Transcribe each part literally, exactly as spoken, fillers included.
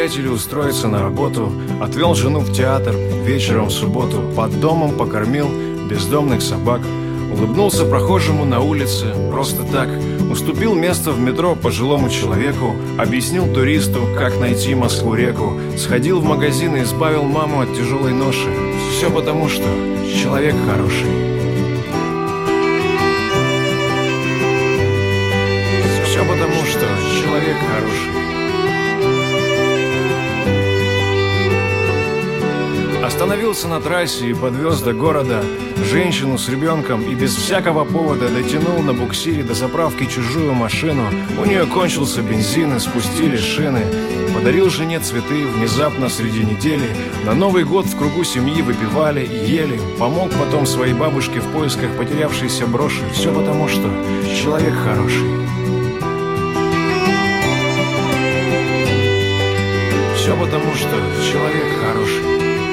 приятелю устроиться на работу, отвел жену в театр, вечером в субботу под домом покормил бездомных собак, улыбнулся прохожему на улице просто так, уступил место в метро пожилому человеку, объяснил туристу, как найти Москву-реку, сходил в магазин и избавил маму от тяжелой ноши. Все потому, что человек хороший. Все потому, что человек хороший. Остановился на трассе и подвез до города женщину с ребенком и без всякого повода дотянул на буксире до заправки чужую машину. У нее кончился бензин и спустили шины. Подарил жене цветы внезапно среди недели. На Новый год в кругу семьи выпивали и ели. Помог потом своей бабушке в поисках потерявшейся броши. Все потому, что человек хороший. Все потому, что человек хороший.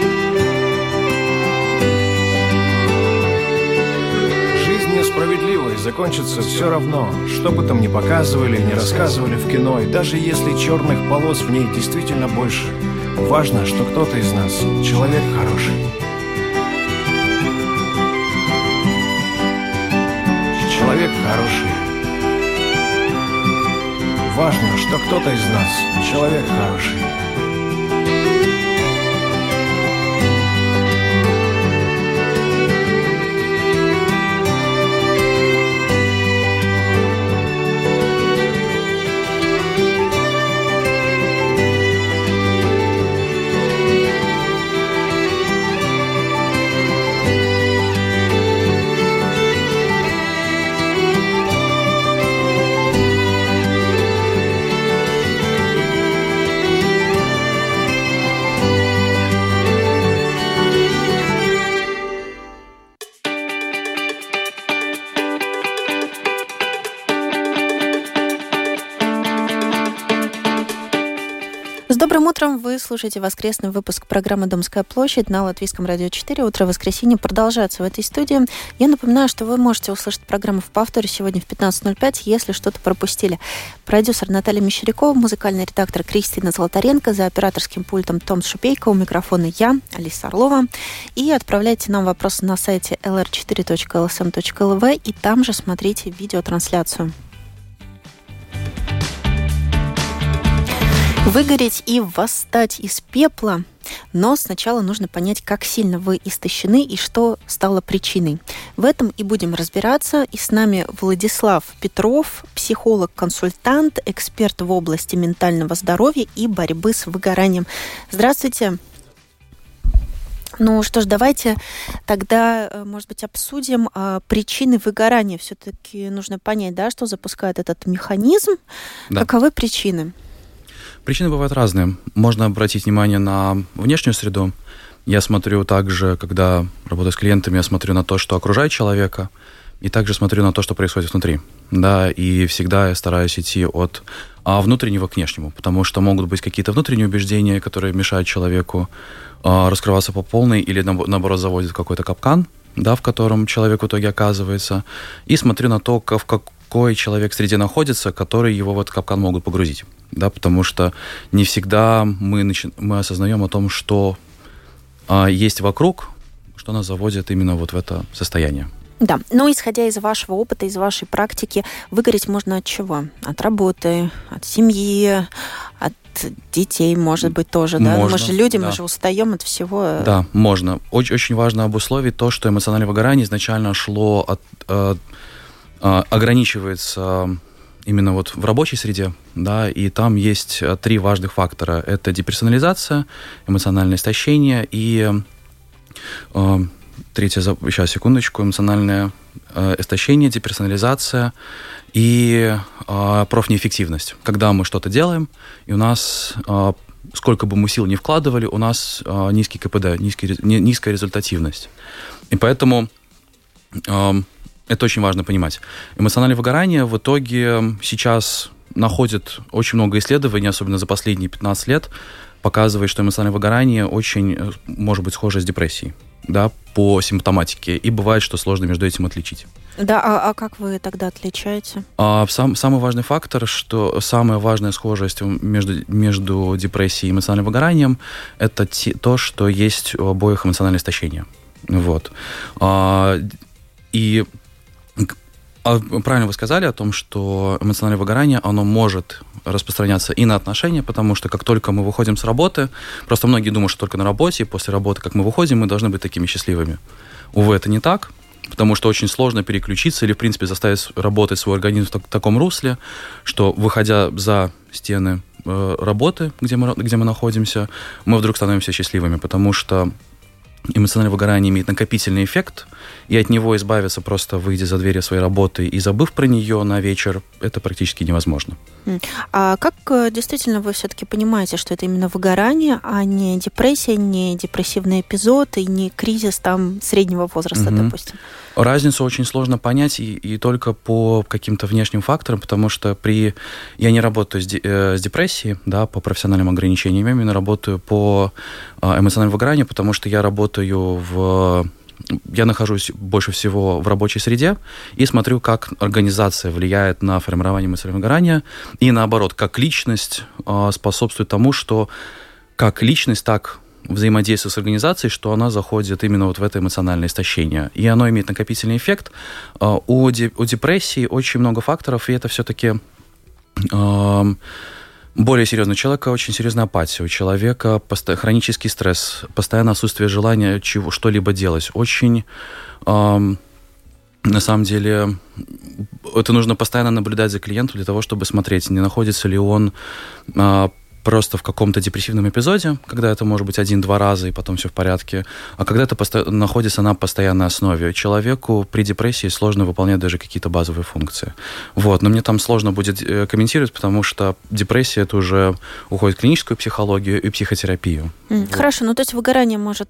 Несправедливо и закончится все равно, что бы там ни показывали, ни рассказывали в кино. И даже если черных полос в ней действительно больше, важно, что кто-то из нас человек хороший. Человек хороший. Важно, что кто-то из нас человек хороший. Добрым утром! Вы слушаете воскресный выпуск программы «Домская площадь» на Латвийском радио четыре. Утро воскресенья продолжается в этой студии. Я напоминаю, что вы можете услышать программу в повторе сегодня в пятнадцать ноль пять, если что-то пропустили. Продюсер Наталья Мещерякова, музыкальный редактор Кристина Золотаренко, за операторским пультом Том Шупейко, у микрофона я, Алиса Орлова. И отправляйте нам вопросы на сайте эл эр четыре точка эл эс эм точка эл ви и там же смотрите видеотрансляцию. Выгореть и восстать из пепла, но сначала нужно понять, как сильно вы истощены и что стало причиной. В этом и будем разбираться. И с нами Владислав Петров, психолог-консультант, эксперт в области ментального здоровья и борьбы с выгоранием. Здравствуйте. Ну что ж, давайте тогда, может быть, обсудим а, причины выгорания. Все-таки нужно понять, да, что запускает этот механизм. Да. Каковы причины? Причины бывают разные. Можно обратить внимание на внешнюю среду. Я смотрю также, когда работаю с клиентами, я смотрю на то, что окружает человека, и также смотрю на то, что происходит внутри. Да, и всегда я стараюсь идти от а, внутреннего к внешнему, потому что могут быть какие-то внутренние убеждения, которые мешают человеку а, раскрываться по полной или, наоборот, заводят в какой-то капкан, да, в котором человек в итоге оказывается. И смотрю на то, в какой человек в среде находится, который его в этот капкан могут погрузить. Да, потому что не всегда мы, начи... мы осознаем о том, что а, есть вокруг, что нас заводит именно вот в это состояние. Да, но исходя из вашего опыта, из вашей практики, выгореть можно от чего? От работы, от семьи, от детей, может быть, тоже, да? Можно, мы же люди, да. мы же устаем от всего. Да, можно. Очень, очень важно обусловить то, что эмоциональное выгорание изначально шло от... от, от ограничивается... именно вот в рабочей среде, да, и там есть три важных фактора. Это деперсонализация, эмоциональное истощение и э, третье, сейчас, секундочку, эмоциональное э, истощение, деперсонализация и э, профнеэффективность. Когда мы что-то делаем, и у нас, э, сколько бы мы сил ни вкладывали, у нас э, низкий ка пэ дэ, низкий, низкая результативность. И поэтому... Э, Это очень важно понимать. Эмоциональное выгорание в итоге сейчас находит очень много исследований, особенно за последние пятнадцать лет, показывает, что эмоциональное выгорание очень может быть схоже с депрессией. да, по симптоматике, и бывает, что сложно между этим отличить. Да, а, а как вы тогда отличаете? А, сам, самый важный фактор, что самая важная схожесть между, между депрессией и эмоциональным выгоранием, это те, то, что есть у обоих эмоциональное истощение. Вот. А, и а, правильно вы сказали о том, что эмоциональное выгорание, оно может распространяться и на отношения, потому что как только мы выходим с работы, просто многие думают, что только на работе, и после работы, как мы выходим, мы должны быть такими счастливыми. Увы, это не так, потому что очень сложно переключиться или, в принципе, заставить работать свой организм в так- таком русле, что, выходя за стены э, работы, где мы, где мы находимся, мы вдруг становимся счастливыми, потому что эмоциональное выгорание имеет накопительный эффект, и от него избавиться, просто выйдя за двери своей работы и забыв про нее на вечер, это практически невозможно. А как действительно вы все-таки понимаете, что это именно выгорание, а не депрессия, не депрессивный эпизод и не кризис там среднего возраста, mm-hmm. допустим? Разницу очень сложно понять и, и только по каким-то внешним факторам, потому что при... я не работаю с, де... с депрессией, да, по профессиональным ограничениям, я именно работаю по эмоциональному выгоранию, потому что я работаю в... Я нахожусь больше всего в рабочей среде и смотрю, как организация влияет на формирование эмоционального выгорания, и наоборот, как личность способствует тому, что как личность, так взаимодействие с организацией, что она заходит именно вот в это эмоциональное истощение. И оно имеет накопительный эффект. У, де, у депрессии очень много факторов, и это все-таки э, более серьезно. У человека очень серьезная апатия, у человека поsto- хронический стресс, постоянное отсутствие желания чего, что-либо делать. Очень, э, на самом деле, это нужно постоянно наблюдать за клиентом для того, чтобы смотреть, не находится ли он э, просто в каком-то депрессивном эпизоде, когда это может быть один-два раза, и потом все в порядке, а когда это посто... находится на постоянной основе. Человеку при депрессии сложно выполнять даже какие-то базовые функции. Вот. Но мне там сложно будет комментировать, потому что депрессия — это уже уходит в клиническую психологию и психотерапию. Mm, вот. Хорошо, ну то есть выгорание может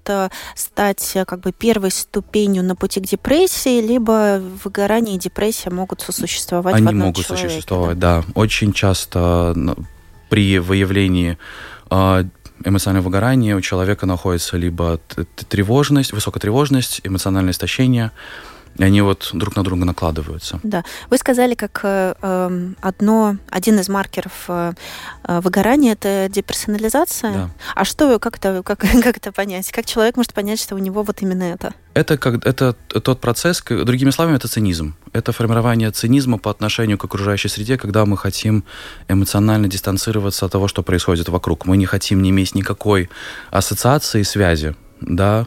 стать как бы первой ступенью на пути к депрессии, либо выгорание и депрессия могут сосуществовать Они в одном могут человеке, сосуществовать, да? да. Очень часто при выявлении э, эмоционального выгорания у человека находится либо тревожность, высокая тревожность, эмоциональное истощение, и они вот друг на друга накладываются. Да. Вы сказали, как э, одно, один из маркеров э, выгорания – это деперсонализация. Да. А что, как это, как, как это понять? Как человек может понять, что у него вот именно это? Это, как, это тот процесс, другими словами, это цинизм. Это формирование цинизма по отношению к окружающей среде, когда мы хотим эмоционально дистанцироваться от того, что происходит вокруг. Мы не хотим не иметь никакой ассоциации, связи, да,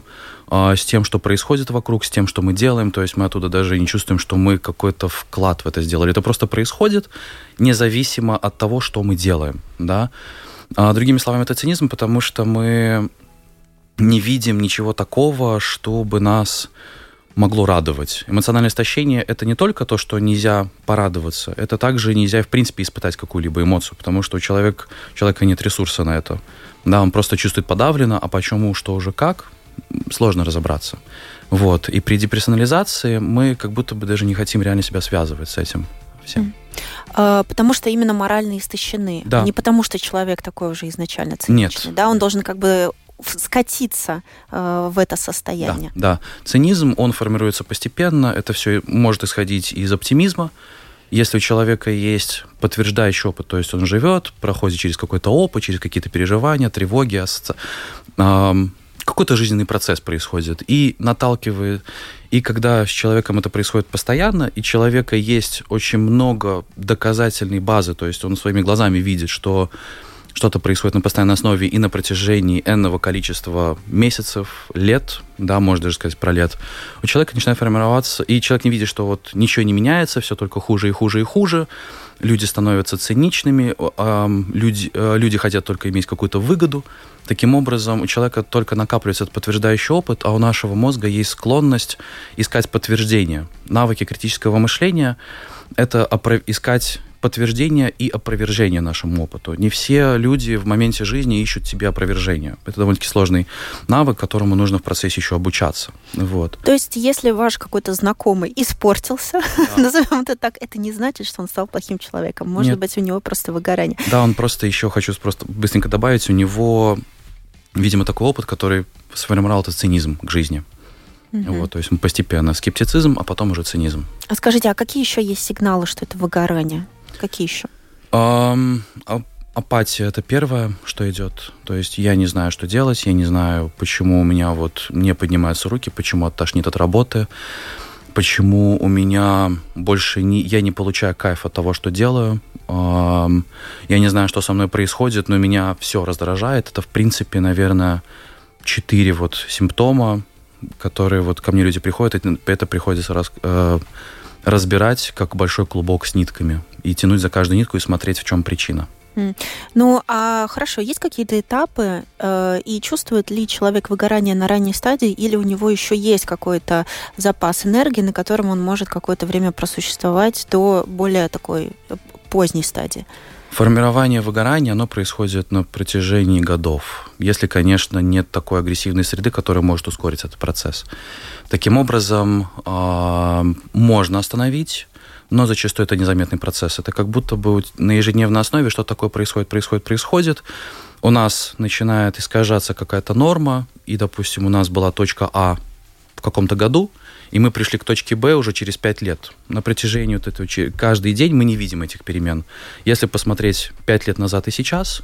с тем, что происходит вокруг, с тем, что мы делаем. То есть мы оттуда даже не чувствуем, что мы какой-то вклад в это сделали. Это просто происходит независимо от того, что мы делаем, да. А другими словами, это цинизм, потому что мы не видим ничего такого, чтобы нас могло радовать. Эмоциональное истощение — это не только то, что нельзя порадоваться, это также нельзя, в принципе, испытать какую-либо эмоцию, потому что у человека, у человека нет ресурса на это. Да, он просто чувствует подавленно, а почему, что уже как, сложно разобраться. Вот. И при деперсонализации мы как будто бы даже не хотим реально себя связывать с этим всем. А, потому что именно морально истощены. Да. Не потому что человек такой уже изначально циничный. Нет. Да, он должен как бы скатиться э, в это состояние. Да, да. Цинизм, он формируется постепенно. Это все может исходить из оптимизма. Если у человека есть подтверждающий опыт, то есть он живет, проходит через какой-то опыт, через какие-то переживания, тревоги, асоци... э, какой-то жизненный процесс происходит и наталкивает. И когда с человеком это происходит постоянно, и у человека есть очень много доказательной базы, то есть он своими глазами видит, что что-то происходит на постоянной основе и на протяжении энного количества месяцев, лет, да, можно даже сказать про лет, у человека начинает формироваться, и человек не видит, что вот ничего не меняется, все только хуже и хуже и хуже, люди становятся циничными, люди, люди хотят только иметь какую-то выгоду. Таким образом, у человека только накапливается этот подтверждающий опыт, а у нашего мозга есть склонность искать подтверждение. Навыки критического мышления — это искать подтверждение и опровержение нашему опыту. Не все люди в моменте жизни ищут себе опровержение. Это довольно-таки сложный навык, которому нужно в процессе еще обучаться. Вот. То есть, если ваш какой-то знакомый испортился, да. назовем это так, это не значит, что он стал плохим человеком. Может Нет. быть, у него просто выгорание. Да, он просто еще, хочу просто быстренько добавить, у него, видимо, такой опыт, который сформировал этот цинизм к жизни. Угу. Вот, то есть постепенно скептицизм, а потом уже цинизм. А скажите, а какие еще есть сигналы, что это выгорание? Какие еще? Um, апатия – это первое, что идет. То есть я не знаю, что делать, я не знаю, почему у меня вот не поднимаются руки, почему оттошнит от работы, почему у меня больше не, я не получаю кайф от того, что делаю. Um, я не знаю, что со мной происходит, но меня все раздражает. Это, в принципе, наверное, четыре вот симптома, которые вот ко мне люди приходят, и это приходится раз, э, разбирать как большой клубок с нитками и тянуть за каждую нитку и смотреть, в чем причина. Mm. Ну, а хорошо, есть какие-то этапы, э, и чувствует ли человек выгорание на ранней стадии, или у него еще есть какой-то запас энергии, на котором он может какое-то время просуществовать до более такой поздней стадии? Формирование выгорания, оно происходит на протяжении годов, если, конечно, нет такой агрессивной среды, которая может ускорить этот процесс. Таким образом, можно остановить, но зачастую это незаметный процесс. Это как будто бы на ежедневной основе что-то такое происходит, происходит, происходит. У нас начинает искажаться какая-то норма, и, допустим, у нас была точка А в каком-то году, и мы пришли к точке Б уже через пять лет. На протяжении вот этого, каждый день мы не видим этих перемен. Если посмотреть пять лет назад и сейчас,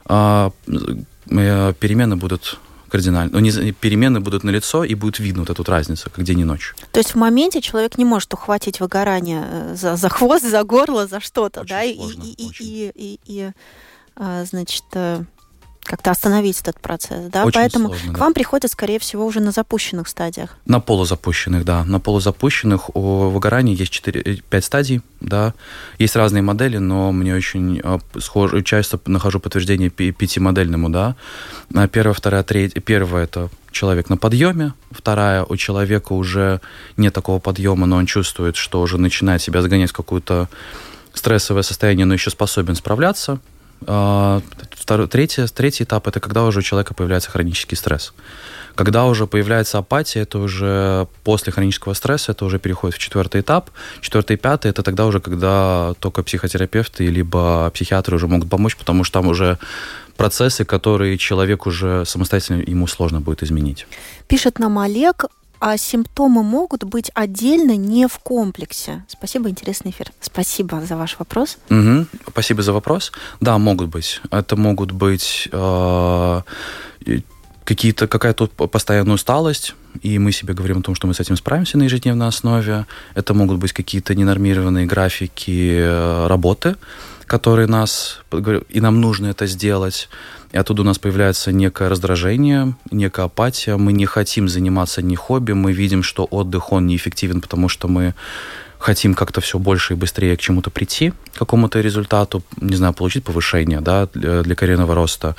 перемены будут кардинально. Перемены будут налицо, и будет видно вот эту разницу, как день и ночь. То есть в моменте человек не может ухватить выгорание за, за хвост, за горло, за что-то, очень да? Сложно, и, очень. и, и, и, и, значит, как-то остановить этот процесс, да? Очень Поэтому сложно, к да. вам приходят, скорее всего, уже на запущенных стадиях. На полузапущенных, да. На полузапущенных у выгорания есть четыре-пять стадий, да. Есть разные модели, но мне очень схоже, часто нахожу подтверждение пятимодельному, да. Первая, вторая, третья. Первая – это человек на подъеме. Вторая – у человека уже нет такого подъема, но он чувствует, что уже начинает себя загонять в какое-то стрессовое состояние, но еще способен справляться. Второй, третий, третий этап – это когда уже у человека появляется хронический стресс. Когда уже появляется апатия, это уже после хронического стресса, это уже переходит в четвертый этап. Четвертый и пятый – это тогда уже, когда только психотерапевты либо психиатры уже могут помочь, потому что там уже процессы, которые человек уже самостоятельно, ему сложно будет изменить. Пишет нам Олег. А симптомы могут быть отдельно, не в комплексе? Спасибо, интересный эфир. Спасибо за ваш вопрос. Угу, спасибо за вопрос. Да, могут быть. Это могут быть э, какие-то, какая-то постоянная усталость, и мы себе говорим о том, что мы с этим справимся на ежедневной основе. Это могут быть какие-то ненормированные графики работы, которые нас, и нам нужно это сделать. И оттуда у нас появляется некое раздражение, некая апатия. Мы не хотим заниматься ни хобби, мы видим, что отдых, он неэффективен, потому что мы хотим как-то все больше и быстрее к чему-то прийти, к какому-то результату, не знаю, получить повышение, да, для, для карьерного роста.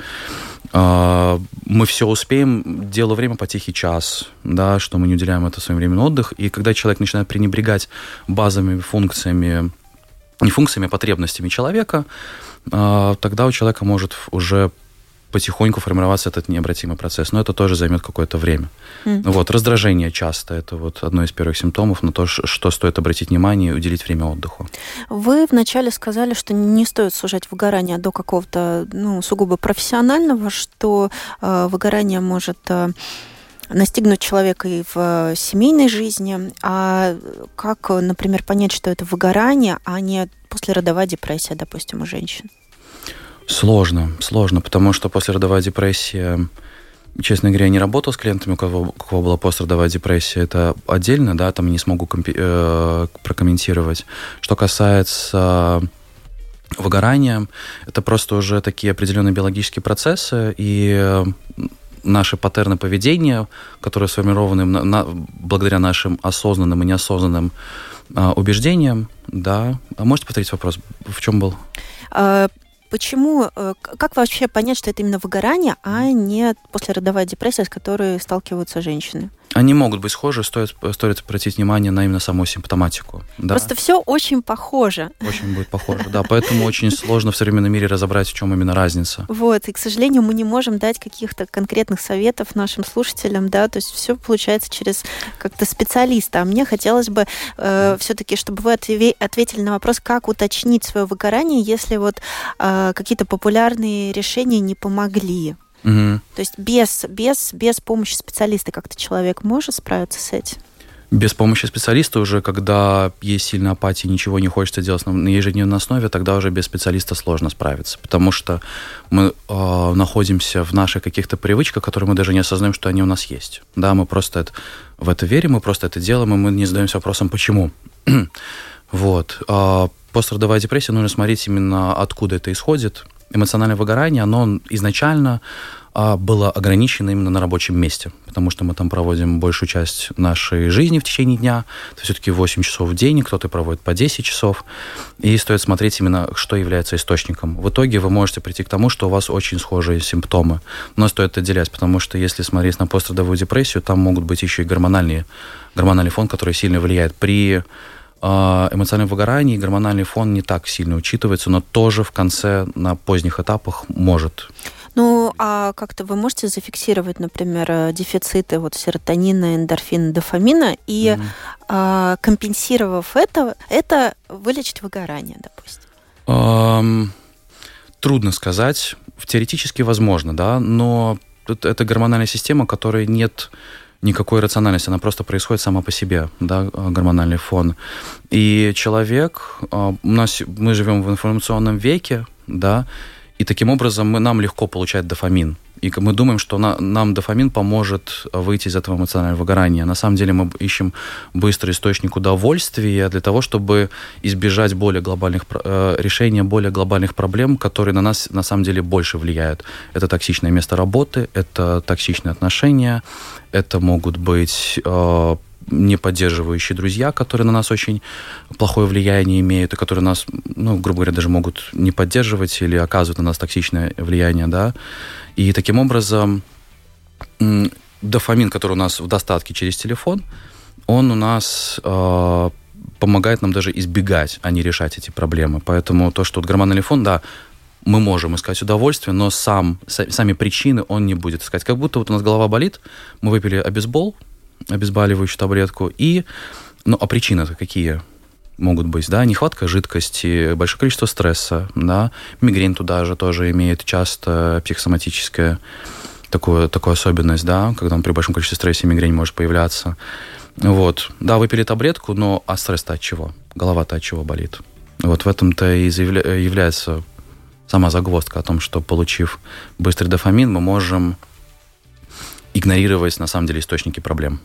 Мы все успеем, дело время по тихий час, да, что мы не уделяем это своим времени на отдых. И когда человек начинает пренебрегать базовыми функциями, не функциями, а потребностями человека, тогда у человека может уже потихоньку формироваться этот необратимый процесс. Но это тоже займет какое-то время. Mm. Вот, раздражение часто. Это вот одно из первых симптомов на то, что стоит обратить внимание и уделить время отдыху. Вы вначале сказали, что не стоит сужать выгорание до какого-то, ну, сугубо профессионального, что э, выгорание может э, настигнуть человека и в семейной жизни. А как, например, понять, что это выгорание, а не послеродовая депрессия, допустим, у женщин? Сложно, сложно, потому что послеродовая депрессия, честно говоря, я не работал с клиентами, у кого, у кого была послеродовая депрессия, это отдельно, да, там не смогу компи- э, прокомментировать. Что касается выгорания, это просто уже такие определенные биологические процессы, и наши паттерны поведения, которые сформированы на, на, благодаря нашим осознанным и неосознанным э, убеждениям, да. А можете повторить вопрос? В чем был? Почему, как вообще понять, что это именно выгорание, а не послеродовая депрессия, с которой сталкиваются женщины? Они могут быть схожи, стоит, стоит обратить внимание на именно саму симптоматику. Да? Просто все очень похоже. Очень будет похоже, да. Поэтому очень сложно в современном мире разобрать, в чем именно разница. Вот, и, к сожалению, мы не можем дать каких-то конкретных советов нашим слушателям, да, то есть все получается через как-то специалиста. А мне хотелось бы э, все-таки, чтобы вы ответили на вопрос, как уточнить свое выгорание, если вот э, какие-то популярные решения не помогли. Угу. То есть без, без, без помощи специалиста как-то человек может справиться с этим? Без помощи специалиста уже, когда есть сильная апатия, ничего не хочется делать на ежедневной основе, тогда уже без специалиста сложно справиться, потому что мы э, находимся в наших каких-то привычках, которые мы даже не осознаем, что они у нас есть. Да, мы просто это, в это верим, мы просто это делаем, и мы не задаемся вопросом, почему. Вот. Э, пострадовая депрессия, нужно смотреть именно откуда это исходит. Эмоциональное выгорание, оно изначально было ограничено именно на рабочем месте, потому что мы там проводим большую часть нашей жизни в течение дня. Это все-таки восемь часов в день, кто-то проводит по десять часов. И стоит смотреть именно, что является источником. В итоге вы можете прийти к тому, что у вас очень схожие симптомы. Но стоит отделять, потому что если смотреть на пострадовую депрессию, там могут быть еще и гормональные, гормональный фон, который сильно влияет. При эмоциональном выгорании гормональный фон не так сильно учитывается, но тоже в конце, на поздних этапах может. Ну, а как-то вы можете зафиксировать, например, дефициты вот серотонина, эндорфина, дофамина, и mm-hmm. а, компенсировав это, это вылечить выгорание, допустим? Um, трудно сказать. Теоретически возможно, да, но это гормональная система, которой нет никакой рациональности, она просто происходит сама по себе, да, гормональный фон. И человек, у нас, мы живем в информационном веке, да, и таким образом мы, нам легко получать дофамин. И мы думаем, что на, нам дофамин поможет выйти из этого эмоционального выгорания. На самом деле мы ищем быстрый источник удовольствия для того, чтобы избежать более глобальных э, решения более глобальных проблем, которые на нас на самом деле больше влияют. Это токсичное место работы, это токсичные отношения, это могут быть э, неподдерживающие друзья, которые на нас очень плохое влияние имеют, и которые нас, ну, грубо говоря, даже могут не поддерживать или оказывать на нас токсичное влияние, да. И таким образом дофамин, который у нас в достатке через телефон, он у нас э, помогает нам даже избегать, а не решать эти проблемы. Поэтому то, что вот гормональный фон, да, мы можем искать удовольствие, но сам, сами причины он не будет искать. Как будто вот у нас голова болит, мы выпили обезбол, обезболивающую таблетку, и, ну, а причины-то какие могут быть, да, нехватка жидкости, большое количество стресса, да, мигрень туда же тоже имеет часто психосоматическая такую, такую особенность, да, когда при большом количестве стресса мигрень может появляться. Вот, да, выпили таблетку, но а стресс-то от чего? Голова-то от чего болит? Вот в этом-то и заявля- является сама загвоздка о том, что, получив быстрый дофамин, мы можем игнорировать, на самом деле, источники проблем.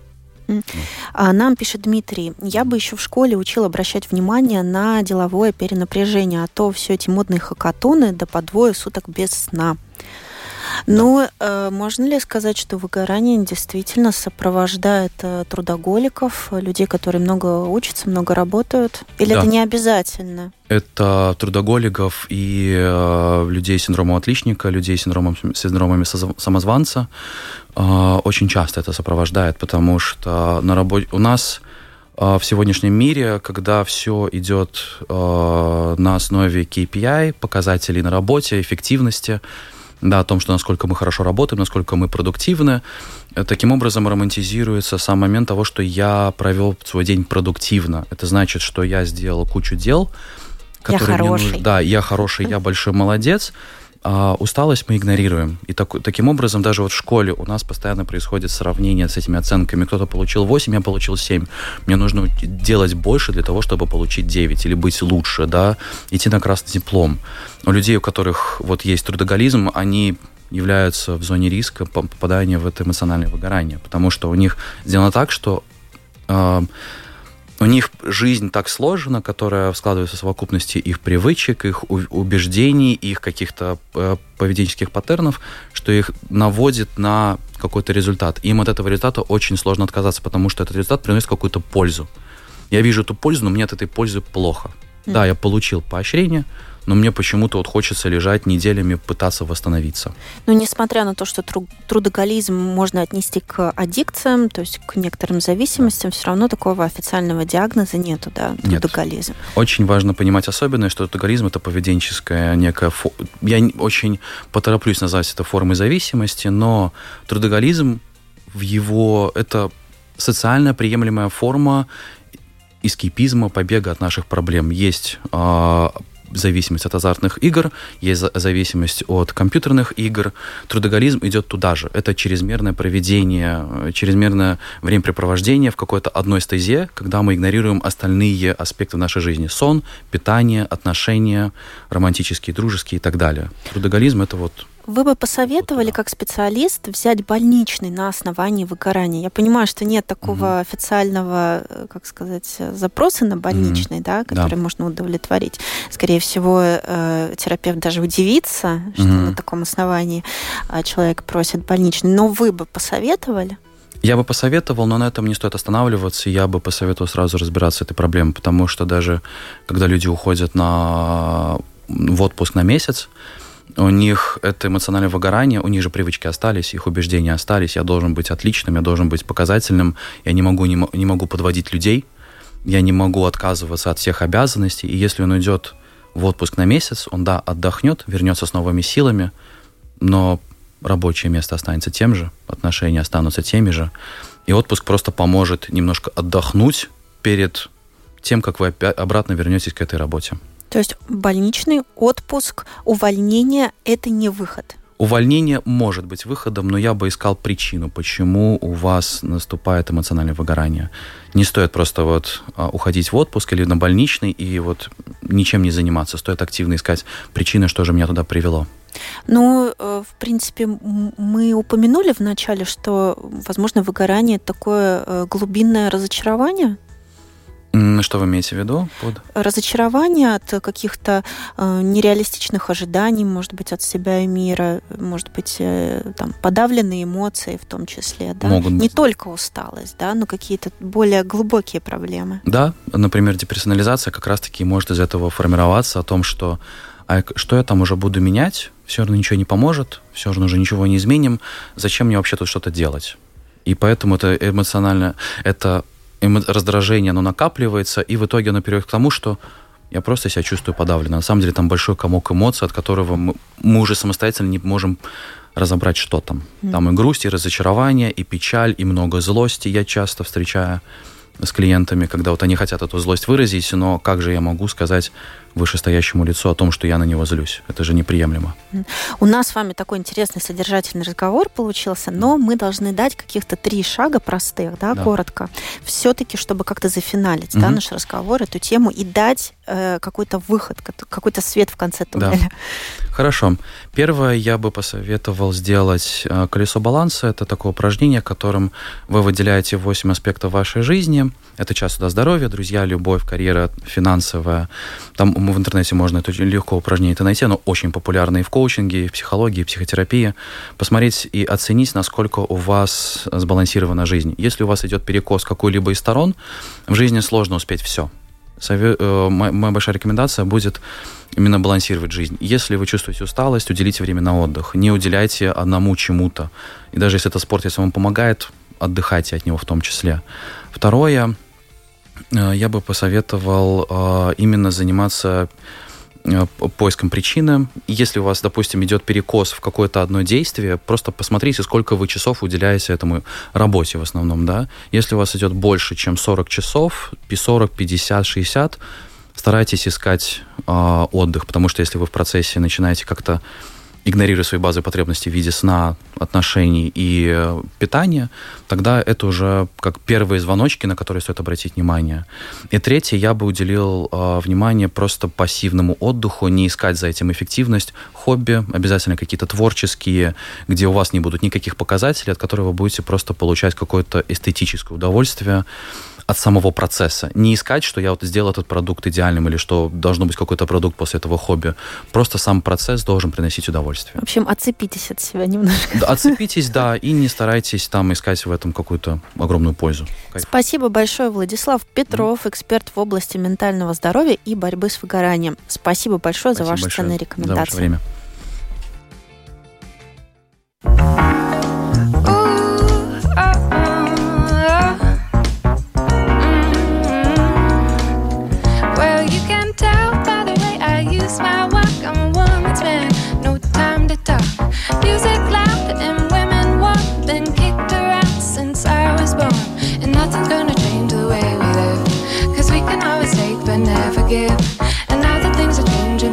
А нам пишет Дмитрий: я бы еще в школе учил обращать внимание на деловое перенапряжение, а то все эти модные хакатоны да по двое суток без сна. Ну, э, можно ли сказать, что выгорание действительно сопровождает э, трудоголиков, людей, которые много учатся, много работают? Или да. Это не обязательно? Это трудоголиков и э, людей с синдромом отличника, людей с синдромом, синдромами самозванца. Э, очень часто это сопровождает, потому что на работе у нас э, в сегодняшнем мире, когда все идет э, на основе кей пи ай, показателей на работе, эффективности, да, о том, что насколько мы хорошо работаем, насколько мы продуктивны. Таким образом романтизируется сам момент того, что я провел свой день продуктивно. Это значит, что я сделал кучу дел, которые я мне нужны. Да, я хороший, я большой молодец. А усталость мы игнорируем. И так, таким образом даже вот в школе у нас постоянно происходит сравнение с этими оценками. Кто-то получил восемь, я получил семь. Мне нужно делать больше для того, чтобы получить девять или быть лучше, да, идти на красный диплом. У людей, у которых вот есть трудоголизм, они являются в зоне риска попадания в это эмоциональное выгорание, потому что у них сделано так, что э, у них жизнь так сложена, которая складывается в совокупности их привычек, их убеждений, их каких-то поведенческих паттернов, что их наводит на какой-то результат. Им от этого результата очень сложно отказаться, потому что этот результат приносит какую-то пользу. Я вижу эту пользу, но мне от этой пользы плохо. Mm. Да, я получил поощрение, но мне почему-то вот хочется лежать неделями, пытаться восстановиться. Ну, несмотря на то, что трудоголизм можно отнести к аддикциям, то есть к некоторым зависимостям, все равно такого официального диагноза нету, да, трудоголизм. Нет. Очень важно понимать особенное, что трудоголизм – это поведенческая некая... Фо... Я очень потороплюсь назвать это формой зависимости, но трудоголизм в его... это социально приемлемая форма эскейпизма, побега от наших проблем. Есть... зависимость от азартных игр, есть зависимость от компьютерных игр. Трудоголизм идет туда же. Это чрезмерное проведение, чрезмерное времяпрепровождение в какой-то одной стезе, когда мы игнорируем остальные аспекты нашей жизни. Сон, питание, отношения, романтические, дружеские и так далее. Трудоголизм — это вот... Вы бы посоветовали, вот, да, как специалист, взять больничный на основании выгорания? Я понимаю, что нет такого mm-hmm. официального, как сказать, запроса на больничный, mm-hmm. да, который да. можно удовлетворить. Скорее всего, э, терапевт даже удивится, что mm-hmm. на таком основании человек просит больничный. Но вы бы посоветовали? Я бы посоветовал, но на этом не стоит останавливаться. Я бы посоветовал сразу разбираться с этой проблемой, потому что даже когда люди уходят на... в отпуск на месяц, у них это эмоциональное выгорание, у них же привычки остались, их убеждения остались. Я должен быть отличным, я должен быть показательным, я не могу, не, не могу подводить людей, я не могу отказываться от всех обязанностей. И если он уйдет в отпуск на месяц, он, да, отдохнет, вернется с новыми силами, но рабочее место останется тем же, отношения останутся теми же. И отпуск просто поможет немножко отдохнуть перед тем, как вы опять обратно вернетесь к этой работе. То есть больничный, отпуск, увольнение – это не выход? Увольнение может быть выходом, но я бы искал причину, почему у вас наступает эмоциональное выгорание. Не стоит просто вот уходить в отпуск или на больничный и вот ничем не заниматься. Стоит активно искать причины, что же меня туда привело. Ну, в принципе, мы упомянули в начале, что, возможно, выгорание – это такое глубинное разочарование. Что вы имеете в виду? Под... Разочарование от каких-то э, нереалистичных ожиданий, может быть, от себя и мира, может быть, э, там, подавленные эмоции в том числе, да? Могут быть. Не только усталость, да, но какие-то более глубокие проблемы. Да, например, деперсонализация как раз-таки может из этого формироваться, о том, что а что я там уже буду менять, все равно ничего не поможет, все равно уже ничего не изменим, зачем мне вообще тут что-то делать? И поэтому это эмоционально, это раздражение, оно накапливается, и в итоге оно перейдет к тому, что я просто себя чувствую подавленно. На самом деле там большой комок эмоций, от которого мы, мы уже самостоятельно не можем разобрать, что там. Mm. Там и грусть, и разочарование, и печаль, и много злости. Я часто встречаю с клиентами, когда вот они хотят эту злость выразить, но как же я могу сказать вышестоящему лицу о том, что я на него злюсь? Это же неприемлемо. У нас с вами такой интересный содержательный разговор получился, но мы должны дать каких-то три шага простых, да, да. коротко, все-таки, чтобы как-то зафиналить, угу. да, наш разговор, эту тему, и дать э, какой-то выход, какой-то свет в конце туннеля. Да. Хорошо. Первое, я бы посоветовал сделать э, колесо баланса. Это такое упражнение, которым вы выделяете восемь аспектов вашей жизни. Это часто да, здоровье, друзья, любовь, карьера, финансовая. Там в интернете можно это легко упражнение это найти, оно очень популярно и в коучинге, и в психологии, и в психотерапии. Посмотреть и оценить, насколько у вас сбалансирована жизнь. Если у вас идет перекос какой-либо из сторон, в жизни сложно успеть все. Совет, э, моя, моя большая рекомендация будет именно балансировать жизнь. Если вы чувствуете усталость, уделите время на отдых. Не уделяйте одному чему-то. И даже если это спорт, если вам помогает, отдыхайте от него в том числе. Второе, я бы посоветовал э, именно заниматься э, поиском причины. Если у вас, допустим, идет перекос в какое-то одно действие, просто посмотрите, сколько вы часов уделяете этому работе в основном, да. Если у вас идет больше, чем сорок часов, сорок, пятьдесят, шестьдесят, старайтесь искать э, отдых, потому что если вы в процессе начинаете как-то игнорируя свои базовые потребности в виде сна, отношений и э, питания, тогда это уже как первые звоночки, на которые стоит обратить внимание. И третье, я бы уделил э, внимание просто пассивному отдыху, не искать за этим эффективность, хобби, обязательно какие-то творческие, где у вас не будут никаких показателей, от которых вы будете просто получать какое-то эстетическое удовольствие от самого процесса. Не искать, что я вот сделал этот продукт идеальным или что должно быть какой-то продукт после этого хобби. Просто сам процесс должен приносить удовольствие. В общем, отцепитесь от себя немножко. Да, отцепитесь, да, и не старайтесь там искать в этом какую-то огромную пользу. Спасибо большое, Владислав Петров, эксперт в области ментального здоровья и борьбы с выгоранием. Спасибо большое Спасибо за ваши большое ценные рекомендации. За ваше время. And now that things are changing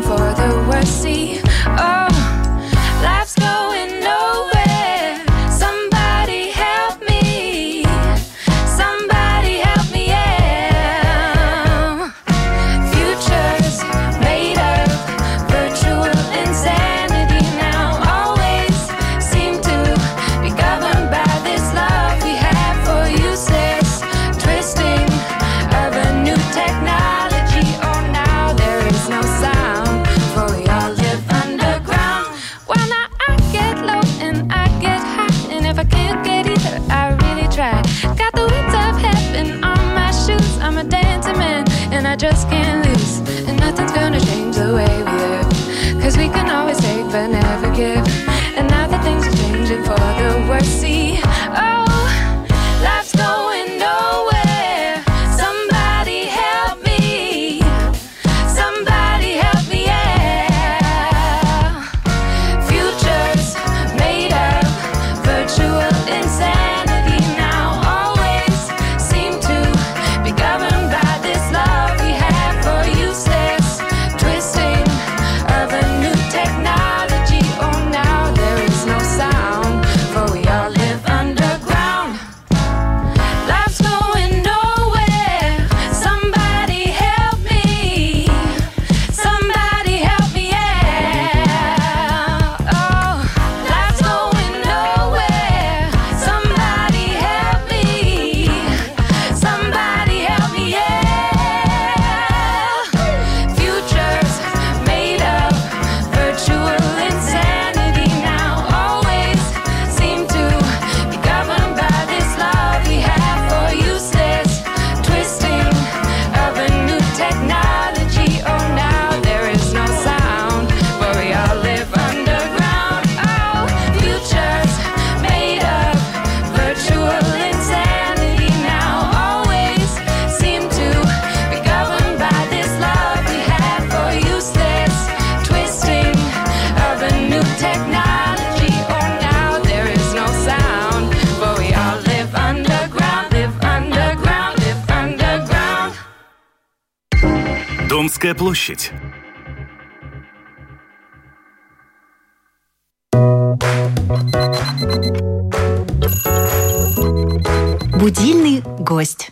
sentiment, and I just can't lose. And nothing's gonna change the way we live, cause we can always take but never give. And now that things are changing for the worse, see, oh, life's going nowhere. Somebody help me. Somebody help me, yeah. Futures made of virtual insanity now always seem to be governed by this love we have for useless twisting of a new technology. Oh, now there is no sound, for we all live underground. Life's going nowhere. Somebody help me. Somebody help me, yeah. Oh, life's going nowhere. Somebody help me. Somebody help me, yeah. Futures made of virtual insanity now always seem to be governed by this love we have for useless twisting of a new technology. Oh, now there is no sound, but we all live underground. Oh, futures made of virtual insanity now always seem to be governed by this love we have for useless twisting of a new technology. Oh, now there is no sound, but we all live underground, live underground, live underground. Домская площадь. Будильный гость.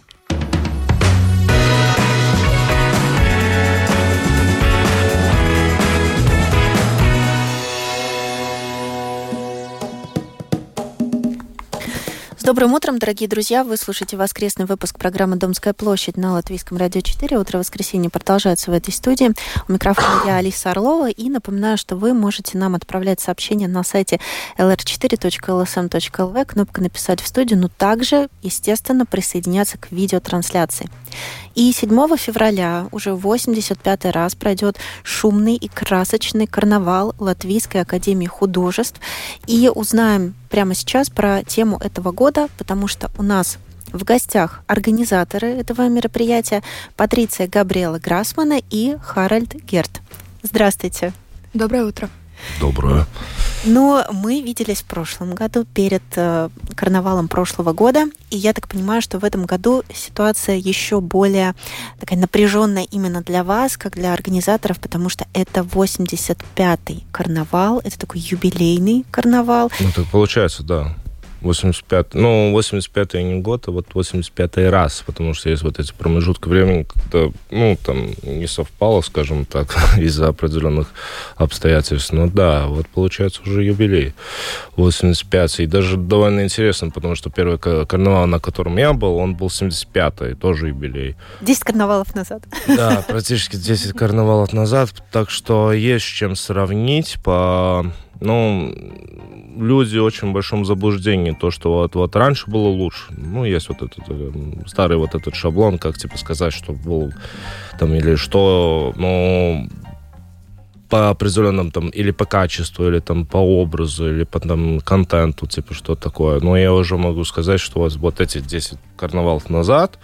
С добрым утром, дорогие друзья! Вы слушаете воскресный выпуск программы «Домская площадь» на Латвийском радио четыре. Утро воскресенья продолжается в этой студии. У микрофона я, Алиса Орлова, и напоминаю, что вы можете нам отправлять сообщения на сайте эл эр четыре точка эл эс эм точка эл ви, кнопка «Написать в студию», но также, естественно, присоединяться к видеотрансляции. И седьмого февраля уже в восемьдесят пятый раз пройдет шумный и красочный карнавал Латвийской академии художеств. И узнаем прямо сейчас про тему этого года, потому что у нас в гостях организаторы этого мероприятия Патриция Габриэла Грасмана и Харальд Герт. Здравствуйте. Доброе утро. Доброе. Но мы виделись в прошлом году, перед э, карнавалом прошлого года, и я так понимаю, что в этом году ситуация еще более такая напряженная именно для вас, как для организаторов, потому что это восемьдесят пятый карнавал, это такой юбилейный карнавал. Ну, так получается, да. восемьдесят пятый, ну, восемьдесят пятый не год, а вот восемьдесят пятый раз, потому что есть вот эти промежутки времени, когда, ну, там не совпало, скажем так, из-за определенных обстоятельств. Но да, вот получается уже юбилей восемьдесят пятый. И даже довольно интересно, потому что первый карнавал, на котором я был, он был семьдесят пятый, тоже юбилей. десять карнавалов назад. Да, практически десять карнавалов назад, так что есть с чем сравнить по... Ну, люди очень в большом заблуждении, то, что вот, вот раньше было лучше. Ну, есть вот этот старый вот этот шаблон, как тебе сказать, что был там или что, ну, по определенным там, или по качеству, или там по образу, или по там контенту, типа что такое. Но я уже могу сказать, что вот, вот эти десять карнавалов назад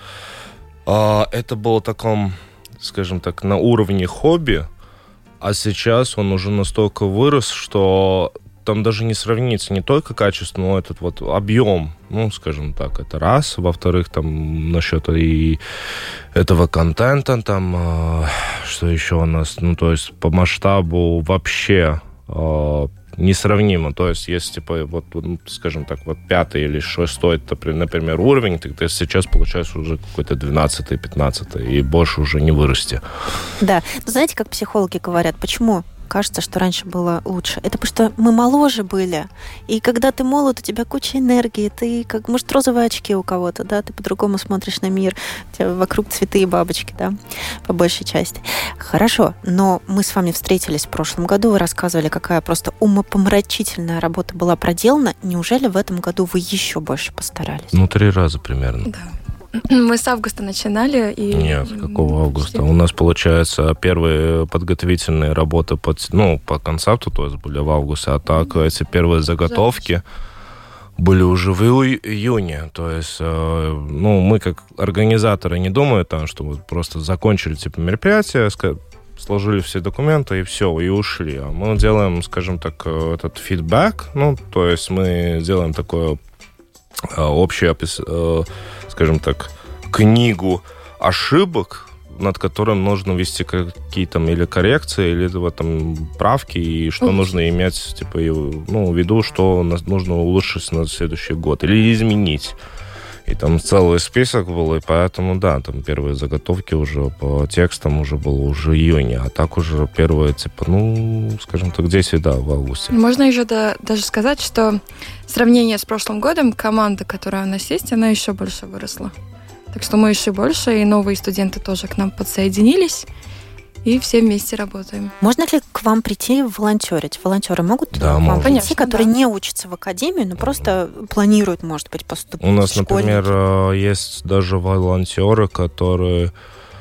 а, это было в таком, скажем так, на уровне хобби. А сейчас он уже настолько вырос, что там даже не сравнится не только качество, но этот вот объем, ну, скажем так, это раз. Во-вторых, там насчет и этого контента, там, э, что еще у нас, ну, то есть по масштабу вообще э, несравнимо. То есть если, типа, вот, скажем так, вот пятый или шестой, например, уровень, тогда сейчас получается уже какой-то двенадцатый, пятнадцатый, и больше уже не вырасти. Да. Но знаете, как психологи говорят, почему кажется, что раньше было лучше? Это потому что мы моложе были. И когда ты молод, у тебя куча энергии, ты, как, может, розовые очки у кого-то, да, ты по-другому смотришь на мир, у тебя вокруг цветы и бабочки, да, по большей части. Хорошо, но мы с вами встретились в прошлом году, вы рассказывали, какая просто умопомрачительная работа была проделана. Неужели в этом году вы еще больше постарались? Ну, три раза примерно. Да. Мы с августа начинали. И... Нет, какого августа? У нас, получается, первые подготовительные работы под, ну, по концепту, то есть были в августе, а так эти первые заготовки были уже в июне. То есть, ну, мы как организаторы не думаем, там, что вот просто закончили типа мероприятие, сложили все документы и все, и ушли. А мы делаем, скажем так, этот фидбэк, ну, то есть мы делаем такое общее, скажем так, книгу ошибок, над которым нужно вести какие-то или коррекции, или в этом правки, и что mm-hmm. нужно иметь типа, ну, в виду, что нужно улучшить на следующий год, или изменить. И там целый список был, и поэтому, да, там первые заготовки уже по текстам уже было уже июня, а так уже первые, типа, ну, скажем так, десять, да, в августе. Можно еще да, даже сказать, что сравнение с прошлым годом, команда, которая у нас есть, она еще больше выросла. Так что мы еще больше, и новые студенты тоже к нам подсоединились, и все вместе работаем. Можно ли к вам прийти волонтерить? Волонтеры могут да, к вам можно. прийти, Конечно, которые да. не учатся в академии, но просто планируют, может быть, поступить? У нас, школьники. например, есть даже волонтеры, которые...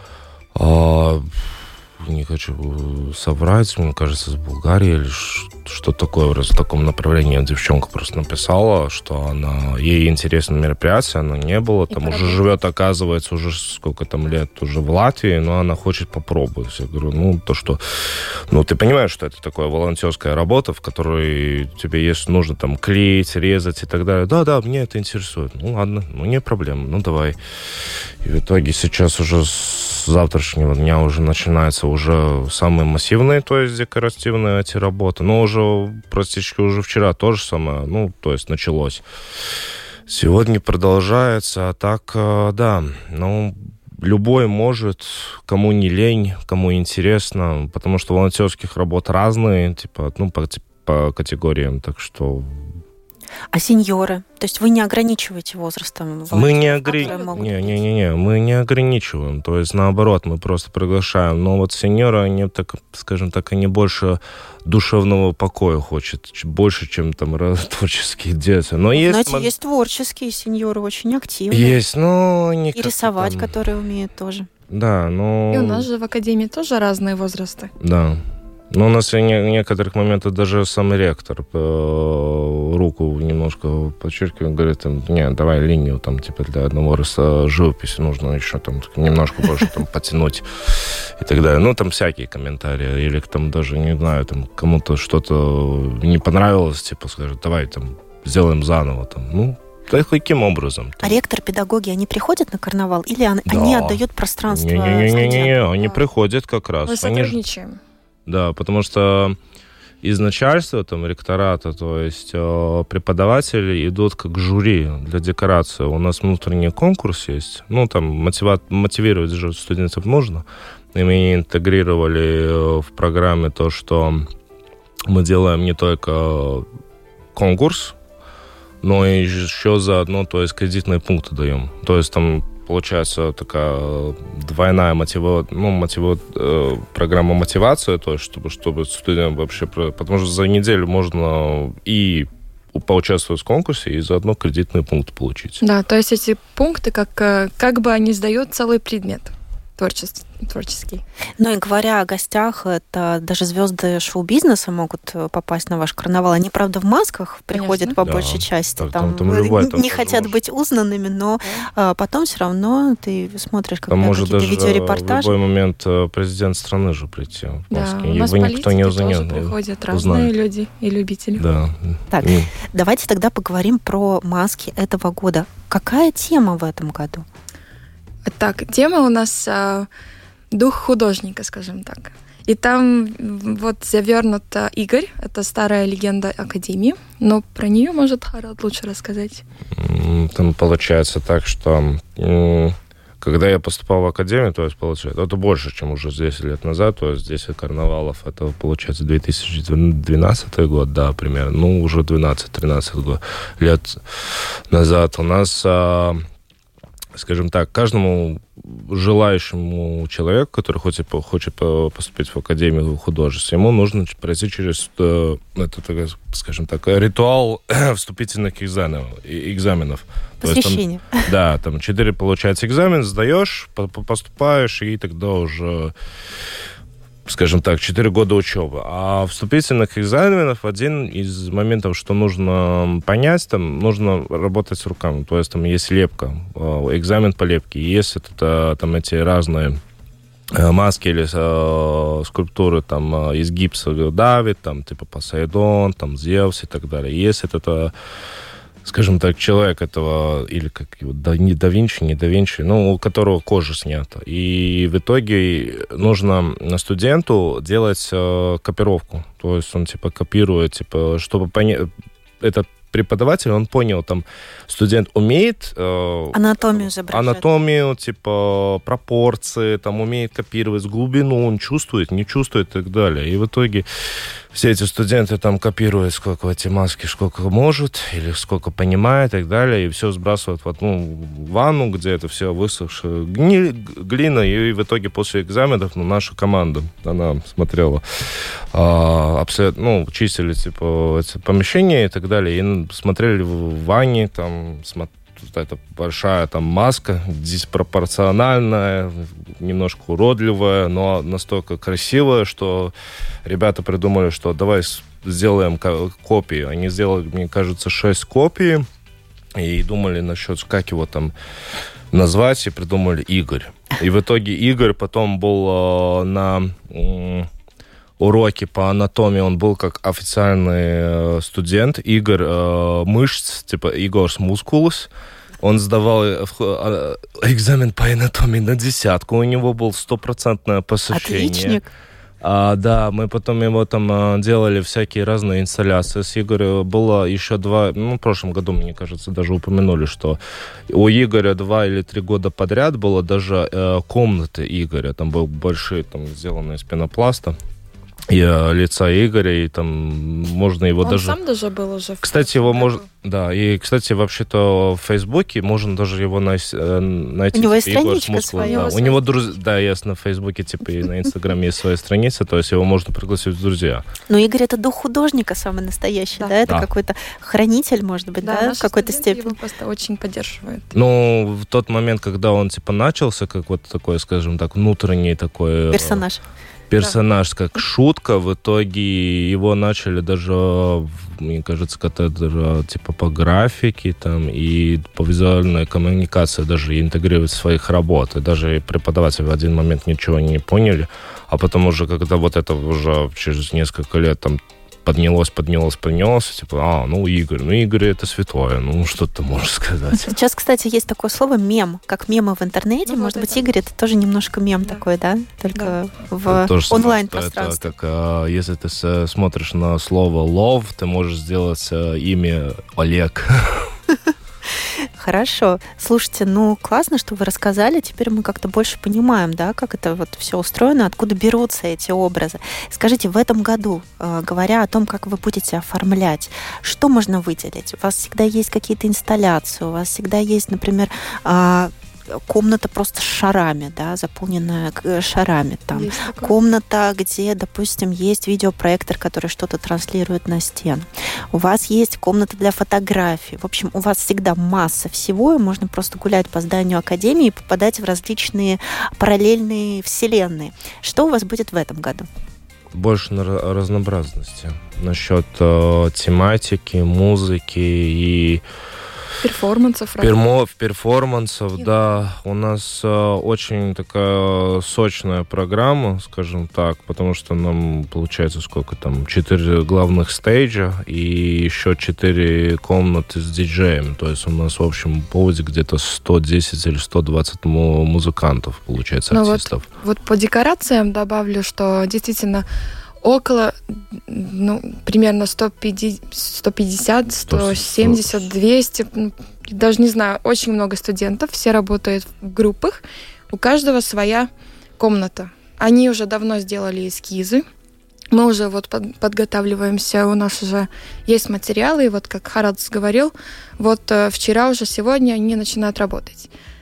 Не хочу соврать, мне кажется, из Болгарии или что такое в таком направлении. Девчонка просто написала, что она ей интересно мероприятие, она не было, там уже живет, оказывается, уже сколько там лет уже в Латвии, но она хочет попробовать. Я говорю, ну, то, что... Ну, ты понимаешь, что это такая волонтерская работа, в которой тебе есть нужно там клеить, резать и так далее. Да-да, мне это интересует. Ну, ладно, ну, не проблема, ну, давай. И в итоге сейчас уже с завтрашнего дня уже начинается уже самые массивные, то есть декоративные эти работы. Но уже, практически уже вчера то же самое, ну, то есть началось. Сегодня продолжается, а так, да, ну, любой может, кому не лень, кому интересно, потому что волонтерских работ разные, типа, ну, по, по категориям, так что... А сеньоры? То есть вы не ограничиваете возрастом? Мы не, огр... не, не, не, не, мы не ограничиваем. То есть, наоборот, мы просто приглашаем. Но вот сеньоры, они, так, скажем так, они больше душевного покоя хотят, больше, чем там творческие дети. Но есть... Знаете, есть творческие сеньоры, очень активные. Есть, но... Они и рисовать, там... которые умеют тоже. Да, но... И у нас же в академии тоже разные возрасты. Да. Но у нас в некоторых моментах даже сам ректор руку немножко подчеркивает, говорит, там, не, давай линию, там, типа, для одного раза живописи нужно еще там немножко больше там потянуть и так далее. Ну, там всякие комментарии. Или там даже, не знаю, там кому-то что-то не понравилось, типа, скажет, давай там сделаем заново, там, ну, да каким образом? А ректор, педагоги, они приходят на карнавал или они да. отдают пространство Не-не-не, они приходят как раз. Мы сотрудничаем. Они... Да, потому что из начальства, там, ректората, то есть э, преподаватели идут как жюри для декорации. У нас внутренний конкурс есть. Ну, там, мотива- мотивировать же студентов нужно. И мы интегрировали в программе то, что мы делаем не только конкурс, но и еще заодно, то есть, кредитные пункты даем. То есть, там, получается такая двойная мотива... ну, мотива... э, программа мотивации, то есть чтобы, чтобы студент вообще... Потому что за неделю можно и поучаствовать в конкурсе, и заодно кредитные пункты получить. Да, то есть эти пункты, как, как бы они сдают целый предмет творческий. творческий. Ну и говоря о гостях, это даже звезды шоу-бизнеса могут попасть на ваш карнавал. Они, правда, в масках приходят. Конечно. По да, большей части. Там, там, там любой, там не хотят быть узнанными, но да. потом все равно ты смотришь, когда какие-то видеорепортажи. В любой момент президент страны же прийти в маске. Да, у нас Его никто не узнает. Тоже приходят разные узнает. Люди и любители. Да. Так, mm. давайте тогда поговорим про маски этого года. Какая тема в этом году? Так, тема у нас а, дух художника, скажем так. И там вот завернут Игорь, это старая легенда Академии, но про нее может Харалд лучше рассказать. Там получается так, что когда я поступал в Академию, то есть получается, это больше, чем уже десять лет назад, то есть десять карнавалов, это получается две тысячи двенадцатый год, да, примерно, ну уже двенадцать-тринадцать лет назад у нас... скажем так, каждому желающему человеку, который хочет, хочет поступить в Академию художеств, ему нужно пройти через, это, скажем так, ритуал вступительных экзаменов. экзаменов. Посвящение. То есть, там, да, там четыре, получается, экзамен, сдаешь, поступаешь, и тогда уже, скажем так, четыре года учебы. А вступительных экзаменов один из моментов, что нужно понять, там нужно работать с руками. То есть там есть лепка, экзамен по лепке. Есть это, там эти разные маски или э, скульптуры там из гипса Давид, там типа Посейдон, там Зевс и так далее. Есть это, скажем так, человек этого, или как его, да, не да Винчи, не да Винчи, ну, у которого кожа снята. И в итоге нужно студенту делать э, копировку. То есть он, типа, копирует, типа, чтобы понять... Этот преподаватель, он понял, там, студент умеет... Э, анатомию изображать. Анатомию, типа, пропорции, там, умеет копировать глубину, он чувствует, не чувствует и так далее. И в итоге все эти студенты там копируют, сколько эти маски, сколько может, или сколько понимает и так далее, и все сбрасывают в одну ванну, где это все высохшее гни, глина, и в итоге после экзаменов, ну, наша команда, она смотрела, а, абсолютно, ну, чистили, типа, эти помещения и так далее, и смотрели в ванне, там, смотрели, это большая там маска, диспропорциональная, немножко уродливая, но настолько красивая, что ребята придумали, что давай сделаем копии. Они сделали, мне кажется, шесть копий и думали насчет, как его там назвать, и придумали Игорь. И в итоге Игорь потом был э, на э, уроке по анатомии, он был как официальный э, студент. Игорь э, мышц, типа Игорь мускулус. Он сдавал экзамен по анатомии на десятку. У него был стопроцентное посещение. Отличник. А, да, мы потом его там делали всякие разные инсталляции. С Игорем было еще два... Ну, в прошлом году, мне кажется, даже упомянули, что у Игоря два или три года подряд было даже э, комнаты Игоря. Там был большие, там, сделанные из пенопласта. И э, лица Игоря, и там можно его Он даже... Он сам даже был уже... Кстати, его можно... Да, и, кстати, вообще-то в Фейсбуке можно даже его найти. У него есть страничка своя. Да. У него, друз... да, есть на Фейсбуке, типа, и на Инстаграме есть своя страница, то есть его можно пригласить в друзья. Но Игорь — это дух художника самый настоящий, да? да? Это да. какой-то хранитель, может быть, да, да? в какой-то степени. Его просто очень поддерживает. Ну, в тот момент, когда он, типа, начался, как вот такой, скажем так, внутренний такой... Персонаж. персонаж, как шутка, в итоге его начали даже, мне кажется, катедра типа по графике там, и по визуальной коммуникации даже интегрировать в своих работ. И даже преподаватели в один момент ничего не поняли, а потом уже, когда вот это уже через несколько лет там поднялось, поднялось, поднялось, типа, а, ну, Игорь, ну, Игорь это святое, ну, что ты можешь сказать. Сейчас, кстати, есть такое слово мем, как мемы в интернете, ну, может вот быть, это... Игорь, это тоже немножко мем да. такой, да? Только да. в онлайн-пространстве. Это как, а, если ты смотришь на слово love, ты можешь сделать а, имя Олег. Хорошо. Слушайте, ну, классно, что вы рассказали. Теперь мы как-то больше понимаем, да, как это вот все устроено, откуда берутся эти образы. Скажите, в этом году, говоря о том, как вы будете оформлять, что можно выделить? У вас всегда есть какие-то инсталляции, у вас всегда есть, например, комната просто с шарами, да, заполненная шарами. Там комната, где, допустим, есть видеопроектор, который что-то транслирует на стену. У вас есть комната для фотографий. В общем, у вас всегда масса всего, и можно просто гулять по зданию Академии и попадать в различные параллельные вселенные. Что у вас будет в этом году? Больше на разнообразности. Насчет э, тематики, музыки и перформансов. Пермо, перформансов, и... да. У нас э, очень такая сочная программа, скажем так, потому что нам получается сколько там, четыре главных стейджа и еще четыре комнаты с диджеем. То есть у нас в общем поводе где-то сто десять или сто двадцать музыкантов, получается, ну артистов. Вот, вот по декорациям добавлю, что действительно около, ну, примерно сто пятьдесят, сто семьдесят, двести, даже не знаю, очень много студентов, все работают в группах, у каждого своя комната. Они уже давно сделали эскизы, мы уже вот под, подготавливаемся, у нас уже есть материалы, и вот как Харадс говорил, вот вчера уже, сегодня они начинают работать.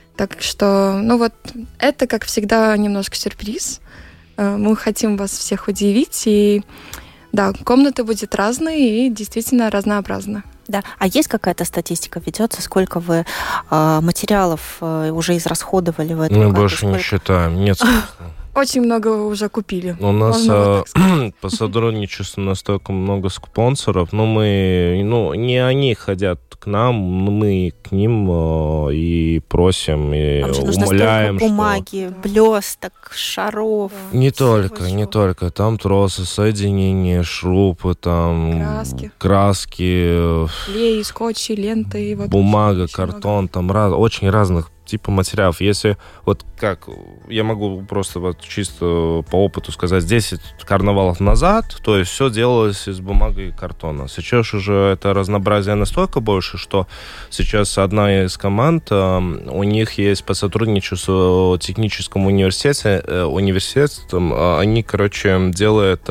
Так что, ну вот, это, как всегда, немножко сюрприз. Мы хотим вас всех удивить, и да, комната будет разная и действительно разнообразна. Да. А есть какая-то статистика ведется, сколько вы э, материалов э, уже израсходовали в этом Мы году? больше Сколько... не считаем. Нет, Очень много уже купили. у нас Можно вот э, по сотрудничеству настолько много спонсоров, но мы, ну, не они ходят к нам, мы к ним э, и просим, и Вам же нужно умоляем, столько бумаги, блесток, шаров. что... Не всего только, не чего. только. Там тросы, соединения, шурупы, там... Краски. Краски, клей, скотчи, ленты. И вот бумага, очень картон, много. там раз, очень разных типов материалов. Если вот как, я могу просто вот чисто по опыту сказать, десять карнавалов назад, то есть все делалось из бумаги и картона. Сейчас уже это разнообразие настолько больше, что сейчас одна из команд, у них есть по сотрудничеству с техническим университете, университетом, они, короче, делают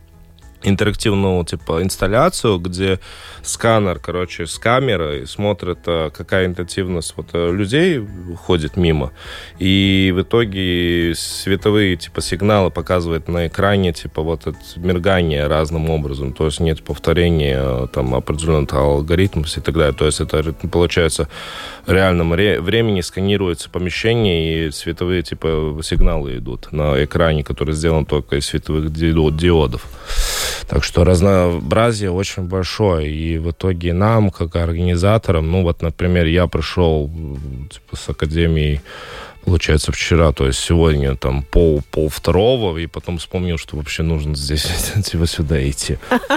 интерактивную типа инсталляцию, где сканер, короче, с камерой смотрит, какая интенсивность вот людей ходит мимо, и в итоге световые типа сигналы показывает на экране типа вот это мигание разным образом, то есть нет повторения там определенных алгоритмов и так далее, то есть это получается в реальном времени сканируется помещение и световые типа сигналы идут на экране, который сделан только из световых диодов. Так что разнообразие очень большое. И в итоге нам, как организаторам, ну вот, например, я пришел типа, с академией, получается, вчера, то есть сегодня там пол, пол второго, и потом вспомнил, что вообще нужно здесь типа сюда идти.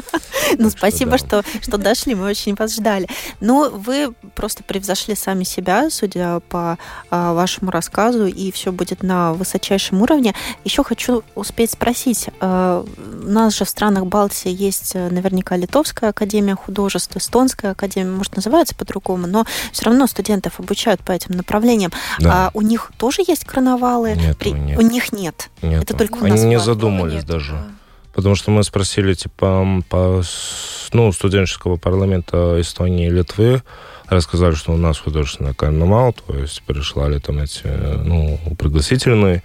Ну, спасибо, что дошли, мы очень вас ждали. Ну, вы просто превзошли сами себя, судя по вашему рассказу, и все будет на высочайшем уровне. Еще хочу успеть спросить, у нас же в странах Балтии есть наверняка Литовская академия художеств, Эстонская академия, может, называется по-другому, но все равно студентов обучают по этим направлениям. А у них тоже есть карнавалы? Нет, При... нет. У них нет. Нет. Это только у Они нас. не в Латвии. задумались Нет, даже. да. Потому что мы спросили, типа, по ну, студенческого парламента Эстонии и Литвы, рассказали, что у нас художественный карнавал, то есть прислали там эти, ну, пригласительные.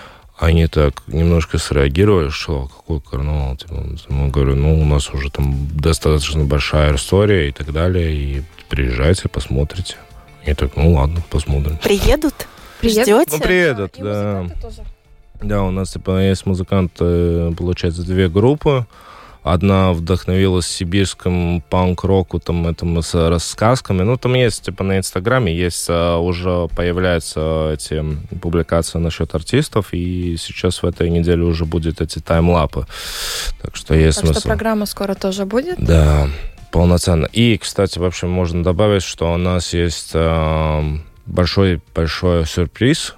Они так немножко среагировали, что какой карнавал? Типа, мы говорим, ну, у нас уже там достаточно большая история и так далее, и приезжайте, посмотрите. И так, ну ладно, посмотрим. Приедут? Приедут? Ждете? Ну, приедут, И да. музыканты тоже. Да, у нас типа есть музыканты, получается, две группы. Одна вдохновилась сибирским панк-року, там, этим с рассказками. Ну, там есть, типа, на Инстаграме есть, уже появляются эти публикации насчет артистов, и сейчас в этой неделе уже будет эти таймлапы. Так что есть Так смысл. что программа скоро тоже будет. Да, полноценно. И, кстати, вообще можно добавить, что у нас есть большой-большой сюрприз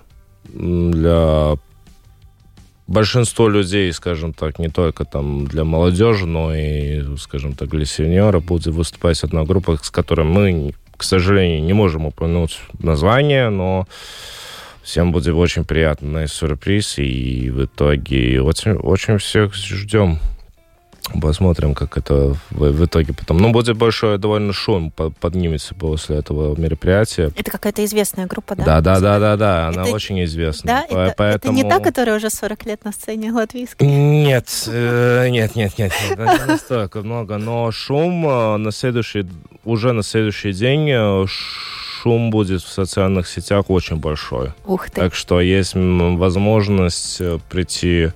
для большинства людей, скажем так, не только там для молодежи, но и, скажем так, для сеньоров будет выступать одна группа, с которой мы, к сожалению, не можем упомянуть название, но всем будет очень приятный сюрприз, и в итоге очень, очень всех ждем. Посмотрим, как это в, в итоге потом. Ну, будет большой довольно шум, поднимется после этого мероприятия. Это какая-то известная группа, да? Да, да, да, да, да. Она это, очень известна. Да, По, это, поэтому... это не та, которая уже сорок лет на сцене латвийской? Нет, э, нет, нет, нет, нет, не настолько много. Но шум на следующий, уже на следующий день шум будет в социальных сетях очень большой. Ух ты. Так что есть возможность прийти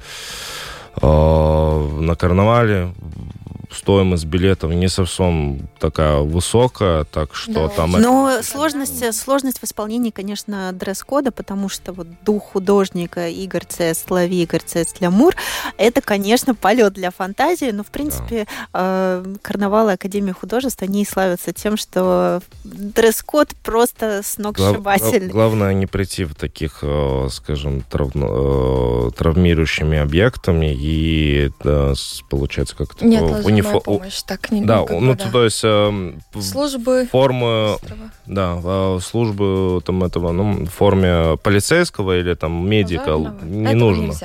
на карнавале. Стоимость билетов не совсем такая высокая, так что Да. там... Но это... сложность, сложность в исполнении, конечно, дресс-кода, потому что вот дух художника Игорь Цест, лови Игорь Цест Лямур, это, конечно, полет для фантазии, но, в принципе, да. э, карнавалы Академии художеств, они славятся тем, что дресс-код просто сногсшибательный. Глав, главное не прийти в таких, скажем, трав, травмирующими объектами и, да, получается, как-то... Нет, унифо... помощь, так не Да, ну, ну, да. то есть... Э, службы формы, острова. Да, службы там этого, ну, в форме полицейского или там медика Пожарного. не Этого нужно. Нельзя.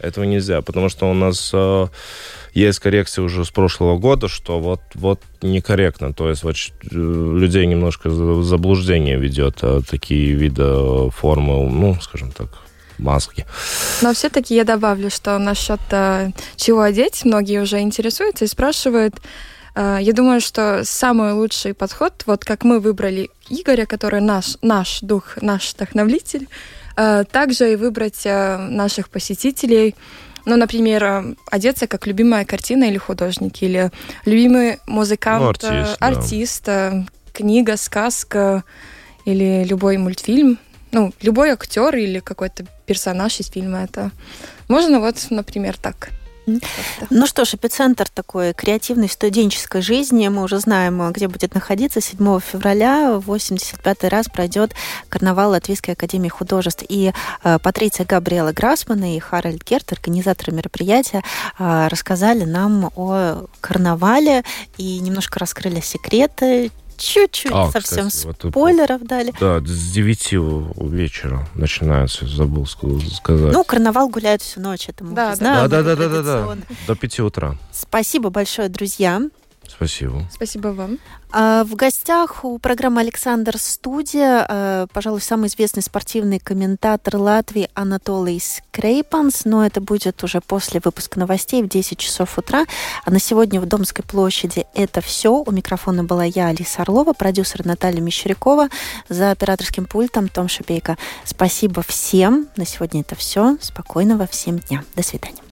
Этого нельзя, потому что у нас э, есть коррекция уже с прошлого года, что вот, вот некорректно. То есть вот, людей немножко в заблуждение ведет э, такие виды формы, ну, скажем так, маски. Но все-таки я добавлю, что насчет э, чего одеть, многие уже интересуются и спрашивают. Э, я думаю, что самый лучший подход, вот как мы выбрали Игоря, который наш, наш дух, наш вдохновитель, э, также и выбрать э, наших посетителей. Ну, например, э, одеться как любимая картина или художник, или любимый музыкант, ну, артист, э, артист да. э, книга, сказка или любой мультфильм. Ну, любой актер или какой-то персонаж из фильма. Это можно вот, например, так. Ну что ж, эпицентр такой креативной студенческой жизни. Мы уже знаем, где будет находиться. седьмого февраля в восемьдесят пятый раз пройдет карнавал Латвийской академии художеств. И э, Патриция Габриэла Грасман и Харальд Керт, организаторы мероприятия, э, рассказали нам о карнавале и немножко раскрыли секреты. Чуть-чуть, а, совсем кстати, спойлеров вот, дали. Да, с девяти вечера начинается, забыл сказать. Ну, карнавал гуляет всю ночь, это мы да, уже знаем. Да, да, да, да, да, до пяти утра. Спасибо большое, друзья. Спасибо. Спасибо вам. В гостях у программы «Александр Студия», пожалуй, самый известный спортивный комментатор Латвии Анатолийs Крейпанс, но это будет уже после выпуска новостей в десять часов утра. А на сегодня в Домской площади это все. У микрофона была я, Алиса Орлова, продюсер Наталья Мещерякова, за операторским пультом Том Шипейко. Спасибо всем. На сегодня это все. Спокойного всем дня. До свидания.